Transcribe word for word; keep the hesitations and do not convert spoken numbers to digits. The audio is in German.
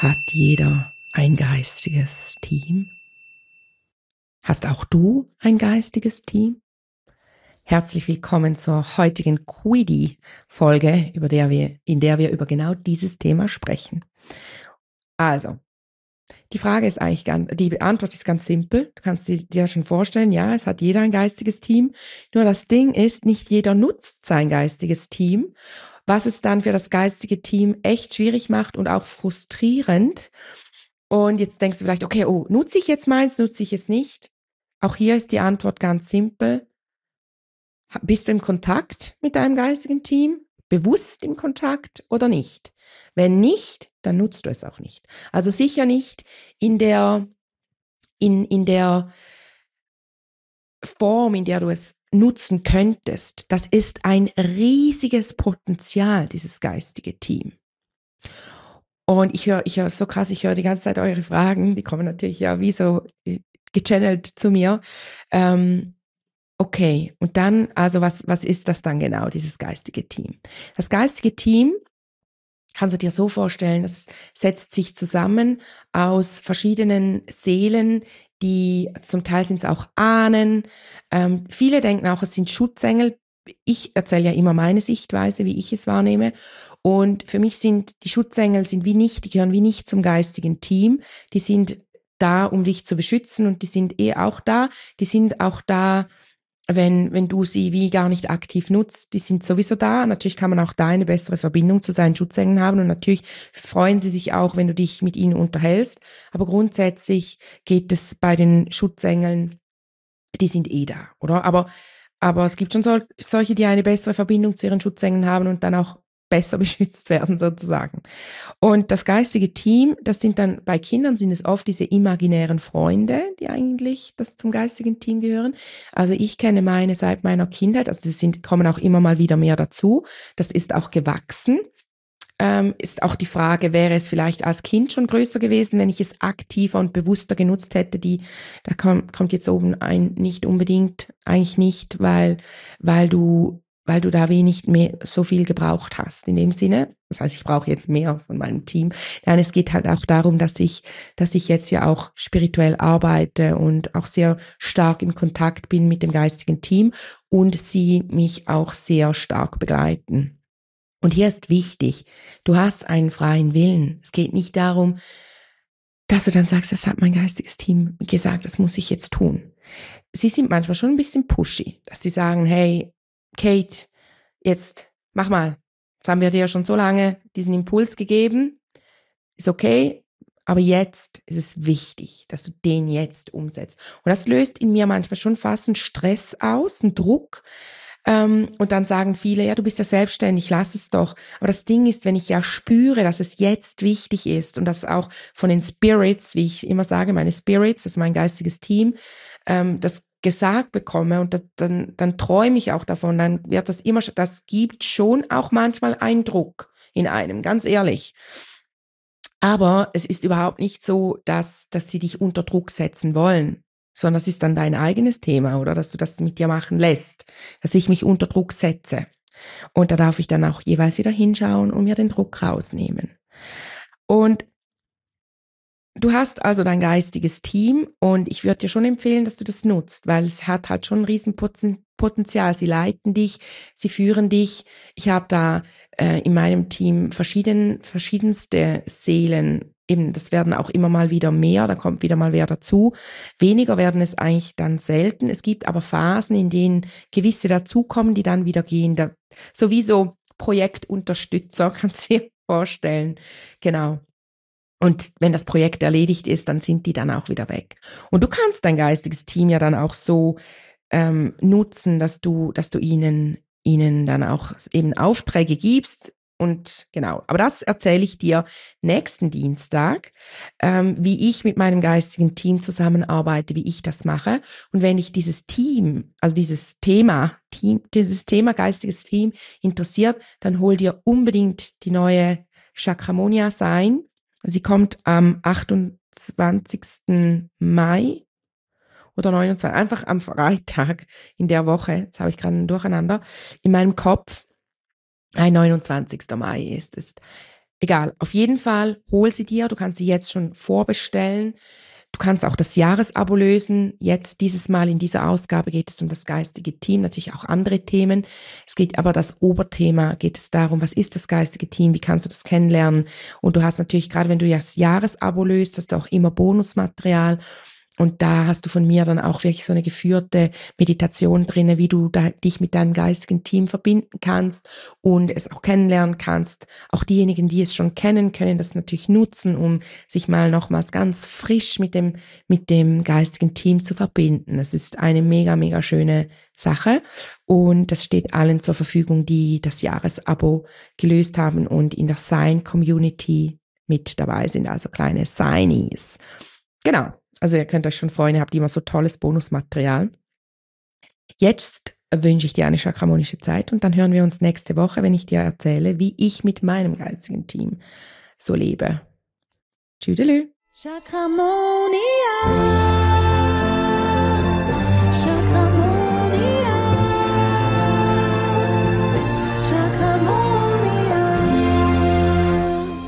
Hat jeder ein geistiges Team? Hast auch du ein geistiges Team? Herzlich willkommen zur heutigen Quiddy-Folge, über der wir, in der wir über genau dieses Thema sprechen. Also, die Frage ist eigentlich ganz, die Antwort ist ganz simpel. Du kannst dir schon vorstellen, ja, es hat jeder ein geistiges Team. Nur das Ding ist, nicht jeder nutzt sein geistiges Team, was es dann für das geistige Team echt schwierig macht und auch frustrierend. Und jetzt denkst du vielleicht, okay, oh, nutze ich jetzt meins, nutze ich es nicht? Auch hier ist die Antwort ganz simpel. Bist du im Kontakt mit deinem geistigen Team? Bewusst im Kontakt oder nicht? Wenn nicht, dann nutzt du es auch nicht. Also sicher nicht in der, in, in der Form, in der du es nutzen könntest. Das ist ein riesiges Potenzial, dieses geistige Team. Und ich höre, ich höre so krass, ich höre die ganze Zeit eure Fragen, die kommen natürlich ja wie so gechannelt zu mir. Ähm, okay, und dann, also was, was ist das dann genau, dieses geistige Team? Das geistige Team, kannst du dir so vorstellen, das setzt sich zusammen aus verschiedenen Seelen, die, zum Teil sind es auch Ahnen. Ähm, viele denken auch, es sind Schutzengel. Ich erzähle ja immer meine Sichtweise, wie ich es wahrnehme. Und für mich sind die Schutzengel sind wie nicht, die gehören wie nicht zum geistigen Team. Die sind da, um dich zu beschützen, und die sind eh auch da. Die sind auch da, wenn, wenn du sie wie gar nicht aktiv nutzt. Die sind sowieso da. Natürlich kann man auch da eine bessere Verbindung zu seinen Schutzengeln haben, und natürlich freuen sie sich auch, wenn du dich mit ihnen unterhältst. Aber grundsätzlich geht es bei den Schutzengeln, die sind eh da, oder? Aber Aber es gibt schon so, solche, die eine bessere Verbindung zu ihren Schutzengeln haben und dann auch besser beschützt werden sozusagen. Und das geistige Team, das sind dann, bei Kindern sind es oft diese imaginären Freunde, die eigentlich das zum geistigen Team gehören. Also ich kenne meine seit meiner Kindheit, also das sind, kommen auch immer mal wieder mehr dazu. Das ist auch gewachsen. Ähm, ist auch die Frage, wäre es vielleicht als Kind schon größer gewesen, wenn ich es aktiver und bewusster genutzt hätte? Die, da kommt, kommt jetzt oben ein, nicht unbedingt, eigentlich nicht, weil, weil du, weil du da wenig mehr so viel gebraucht hast in dem Sinne. Das heißt, ich brauche jetzt mehr von meinem Team. Nein, es geht halt auch darum, dass ich, dass ich jetzt ja auch spirituell arbeite und auch sehr stark in Kontakt bin mit dem geistigen Team und sie mich auch sehr stark begleiten. Und hier ist wichtig, du hast einen freien Willen. Es geht nicht darum, dass du dann sagst, das hat mein geistiges Team gesagt, das muss ich jetzt tun. Sie sind manchmal schon ein bisschen pushy, dass sie sagen, hey, Kate, jetzt mach mal. Jetzt haben wir dir ja schon so lange diesen Impuls gegeben. Ist okay, aber jetzt ist es wichtig, dass du den jetzt umsetzt. Und das löst in mir manchmal schon fast einen Stress aus, einen Druck. Ähm, und dann sagen viele, ja, du bist ja selbstständig, lass es doch. Aber das Ding ist, wenn ich ja spüre, dass es jetzt wichtig ist und das auch von den Spirits, wie ich immer sage, meine Spirits, das ist mein geistiges Team, ähm, das gesagt bekomme, und das, dann, dann träume ich auch davon, dann wird das immer, das gibt schon auch manchmal einen Druck in einem, ganz ehrlich. Aber es ist überhaupt nicht so, dass, dass sie dich unter Druck setzen wollen, sondern das ist dann dein eigenes Thema, oder? Dass du das mit dir machen lässt, dass ich mich unter Druck setze. Und da darf ich dann auch jeweils wieder hinschauen und mir den Druck rausnehmen. Und du hast also dein geistiges Team, und ich würde dir schon empfehlen, dass du das nutzt, weil es hat halt schon ein Riesenpotenzial. Sie leiten dich, sie führen dich. Ich habe da äh, in meinem Team verschieden, verschiedenste Seelen. Eben, das werden auch immer mal wieder mehr, da kommt wieder mal wer dazu. Weniger werden es eigentlich dann selten. Es gibt aber Phasen, in denen gewisse dazukommen, die dann wieder gehen. Da, sowieso Projektunterstützer, kannst du dir vorstellen. Genau. Und wenn das Projekt erledigt ist, dann sind die dann auch wieder weg. Und du kannst dein geistiges Team ja dann auch so ähm, nutzen, dass du, dass du ihnen, ihnen dann auch eben Aufträge gibst. Und genau, aber das erzähle ich dir nächsten Dienstag, ähm, wie ich mit meinem geistigen Team zusammenarbeite, wie ich das mache. Und wenn dich dieses Team, also dieses Thema, Team, dieses Thema geistiges Team interessiert, dann hol dir unbedingt die neue Chakramonia Sein. Sie kommt am achtundzwanzigsten Mai oder neunundzwanzigsten einfach am Freitag in der Woche. Jetzt habe ich gerade ein Durcheinander in meinem Kopf. Ein neunundzwanzigsten Mai ist es. egal, auf jeden Fall hol sie dir, du kannst sie jetzt schon vorbestellen. Du kannst auch das Jahresabo lösen. Jetzt, dieses Mal in dieser Ausgabe geht es um das geistige Team, natürlich auch andere Themen. Es geht aber das Oberthema, geht es darum, was ist das geistige Team, wie kannst du das kennenlernen? Und du hast natürlich, gerade wenn du das Jahresabo löst, hast du auch immer Bonusmaterial. Und da hast du von mir dann auch wirklich so eine geführte Meditation drinne, wie du da, dich mit deinem geistigen Team verbinden kannst und es auch kennenlernen kannst. Auch diejenigen, die es schon kennen, können das natürlich nutzen, um sich mal nochmals ganz frisch mit dem, mit dem geistigen Team zu verbinden. Das ist eine mega, mega schöne Sache und das steht allen zur Verfügung, die das Jahresabo gelöst haben und in der Sign-Community mit dabei sind, also kleine Signies. Genau. Also ihr könnt euch schon freuen, ihr habt immer so tolles Bonusmaterial. Jetzt wünsche ich dir eine chakramonische Zeit und dann hören wir uns nächste Woche, wenn ich dir erzähle, wie ich mit meinem geistigen Team so lebe. Tschüdelü. Chakramonia.